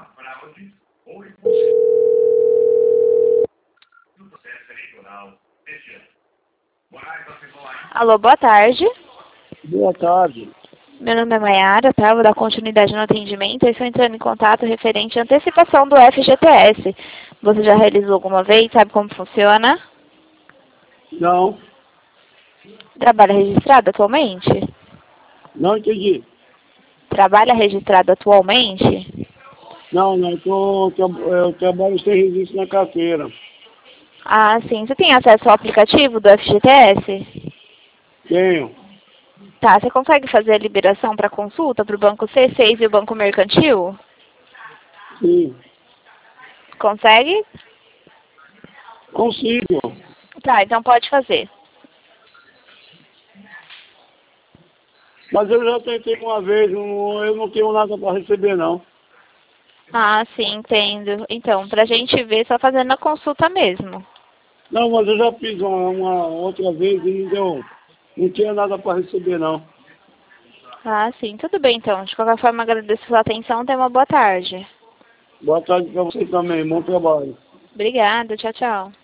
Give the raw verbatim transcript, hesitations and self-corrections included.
Alô, boa tarde. Boa tarde. Meu nome é Maiara, tá? Vou dar continuidade no atendimento. Eu estou entrando em contato referente à antecipação do F G T S. Você já realizou alguma vez? Sabe como funciona? Não, Trabalha registrado atualmente? não entendi. Trabalha registrado atualmente? Não, não, eu, tô, tô- eu trabalho sem registro na carteira. Ah, sim. Você tem acesso ao aplicativo do F G T S? Tenho. Tá, você consegue fazer a liberação para consulta para o Banco C seis e o Banco Mercantil? Sim. Consegue? Consigo. Tá, então pode fazer. Mas eu já tentei uma vez, não- eu não tenho nada para receber, não. Ah, sim, entendo. Então, pra gente ver, só fazendo a consulta mesmo. Não, mas eu já fiz uma, uma outra vez e não deu. Não tinha nada para receber, não. Ah, sim, tudo bem então. De qualquer forma, agradeço a sua atenção. Tenha uma boa tarde. Boa tarde para você também, bom trabalho. Obrigada, tchau, tchau.